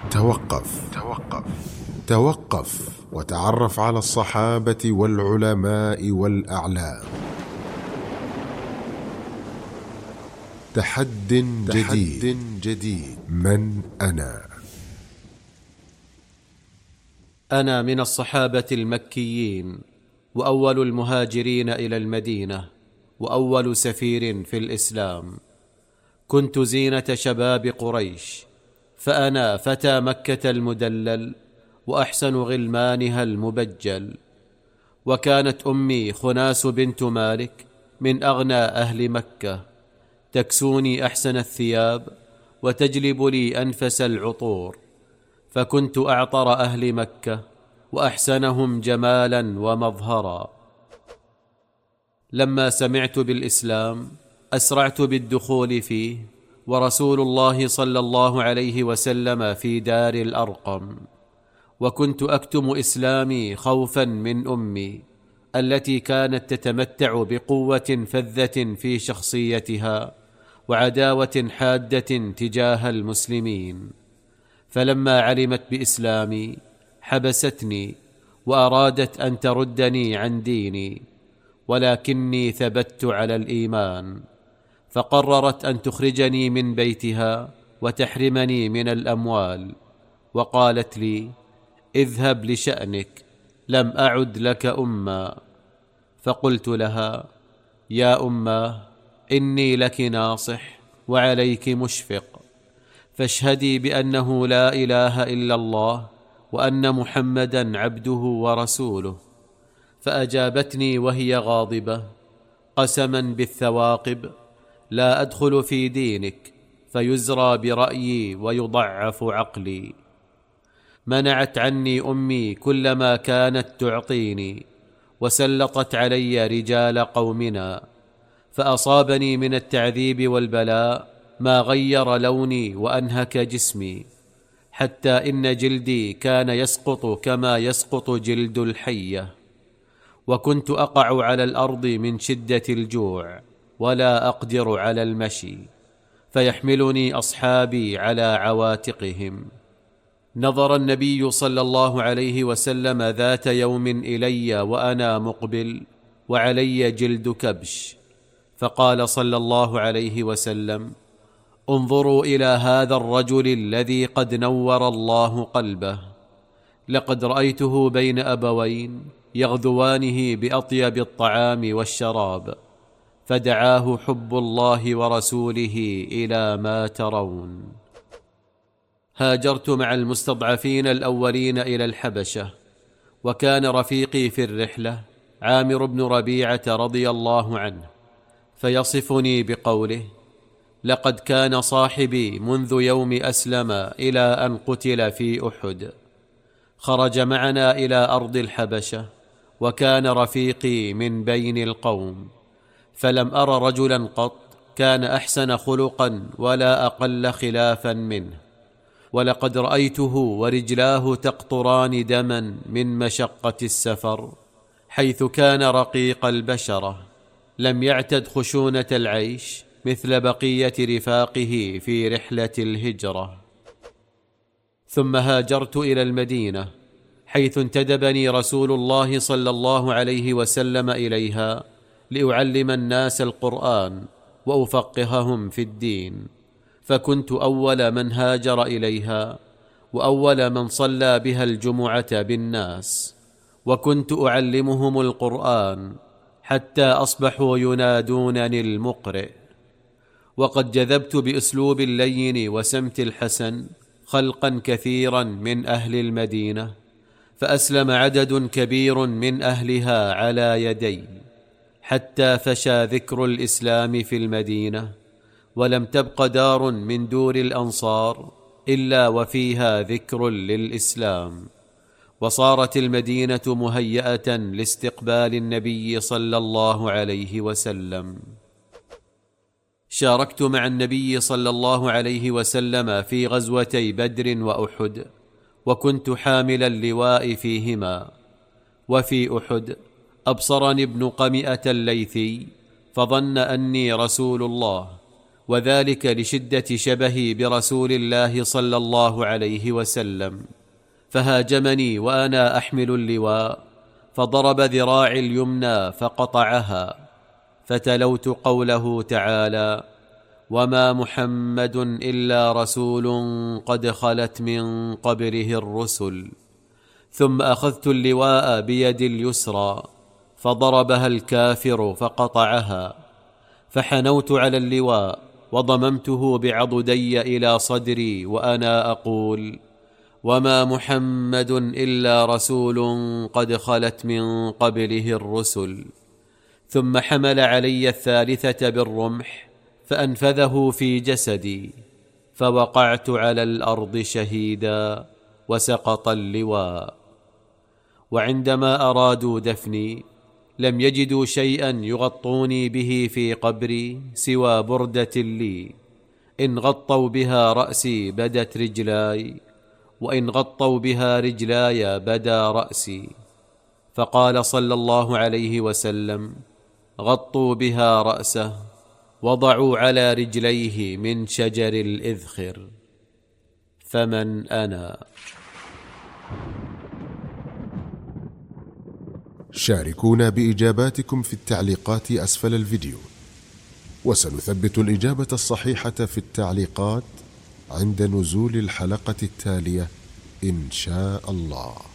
توقف وتعرف على الصحابة والعلماء والأعلام. تحد جديد. من أنا؟ أنا من الصحابة المكيين، وأول المهاجرين إلى المدينة، وأول سفير في الإسلام. كنت زينة شباب قريش، فأنا فتى مكة المدلل، وأحسن غلمانها المبجل. وكانت أمي خناس بنت مالك من أغنى أهل مكة، تكسوني أحسن الثياب وتجلب لي أنفس العطور، فكنت أعطر أهل مكة وأحسنهم جمالا ومظهرا. لما سمعت بالإسلام أسرعت بالدخول فيه، ورسول الله صلى الله عليه وسلم في دار الأرقم. وكنت أكتم إسلامي خوفا من أمي التي كانت تتمتع بقوة فذة في شخصيتها وعداوة حادة تجاه المسلمين. فلما علمت بإسلامي حبستني وأرادت أن تردني عن ديني، ولكني ثبت على الإيمان، فقررت أن تخرجني من بيتها وتحرمني من الأموال، وقالت لي: اذهب لشأنك، لم أعد لك أما. فقلت لها: يا أماه، إني لك ناصح وعليك مشفق، فاشهدي بأنه لا إله إلا الله وأن محمدا عبده ورسوله. فأجابتني وهي غاضبة: قسما بالثواقب لا أدخل في دينك فيزرى برأيي ويضعف عقلي. منعت عني أمي كل ما كانت تعطيني، وسلطت علي رجال قومنا، فأصابني من التعذيب والبلاء ما غير لوني وأنهك جسمي، حتى إن جلدي كان يسقط كما يسقط جلد الحية. وكنت أقع على الأرض من شدة الجوع، ولا أقدر على المشي، فيحملني أصحابي على عواتقهم. نظر النبي صلى الله عليه وسلم ذات يوم إلي وأنا مقبل وعلي جلد كبش، فقال صلى الله عليه وسلم: انظروا إلى هذا الرجل الذي قد نور الله قلبه، لقد رأيته بين أبوين يغذوانه بأطيب الطعام والشراب، فدعاه حب الله ورسوله إلى ما ترون. هاجرت مع المستضعفين الأولين إلى الحبشة، وكان رفيقي في الرحلة عامر بن ربيعة رضي الله عنه، فيصفني بقوله: لقد كان صاحبي منذ يوم أسلم إلى أن قتل في أحد. خرج معنا إلى أرض الحبشة، وكان رفيقي من بين القوم، فلم أر رجلا قط كان أحسن خلقا ولا أقل خلافا منه. ولقد رأيته ورجلاه تقطران دما من مشقة السفر، حيث كان رقيق البشرة، لم يعتد خشونة العيش مثل بقية رفاقه في رحلة الهجرة. ثم هاجرت إلى المدينة، حيث انتدبني رسول الله صلى الله عليه وسلم إليها لأعلم الناس القرآن وأفقههم في الدين، فكنت أول من هاجر إليها، وأول من صلى بها الجمعة بالناس، وكنت أعلمهم القرآن حتى أصبحوا ينادونني المقرئ. وقد جذبت بأسلوب اللين وسمت الحسن خلقا كثيرا من أهل المدينة، فأسلم عدد كبير من أهلها على يدي، حتى فشى ذكر الإسلام في المدينة، ولم تبق دار من دور الأنصار إلا وفيها ذكر للإسلام. وصارت المدينة مهيئة لاستقبال النبي صلى الله عليه وسلم. شاركت مع النبي صلى الله عليه وسلم في غزوتي بدر وأحد، وكنت حامل اللواء فيهما. وفي أحد أبصرني ابن قمئة الليثي، فظن أني رسول الله، وذلك لشدة شبهي برسول الله صلى الله عليه وسلم، فهاجمني وأنا أحمل اللواء فضرب ذراعي اليمنى فقطعها، فتلوت قوله تعالى: وما محمد إلا رسول قد خلت من قبله الرسل. ثم أخذت اللواء بيدي اليسرى فضربها الكافر فقطعها، فحنوت على اللواء وضممته بعضدي إلى صدري وأنا أقول: وما محمد إلا رسول قد خلت من قبله الرسل. ثم حمل علي الثالثة بالرمح فأنفذه في جسدي، فوقعت على الأرض شهيدا وسقط اللواء. وعندما أرادوا دفني لم يجدوا شيئا يغطوني به في قبري سوى بردة لي، إن غطوا بها رأسي بدت رجلاي، وإن غطوا بها رجلاي بدا رأسي. فقال صلى الله عليه وسلم: غطوا بها رأسه وضعوا على رجليه من شجر الإذخر. فمن أنا؟ شاركونا بإجاباتكم في التعليقات أسفل الفيديو، وسنثبت الإجابة الصحيحة في التعليقات عند نزول الحلقة التالية إن شاء الله.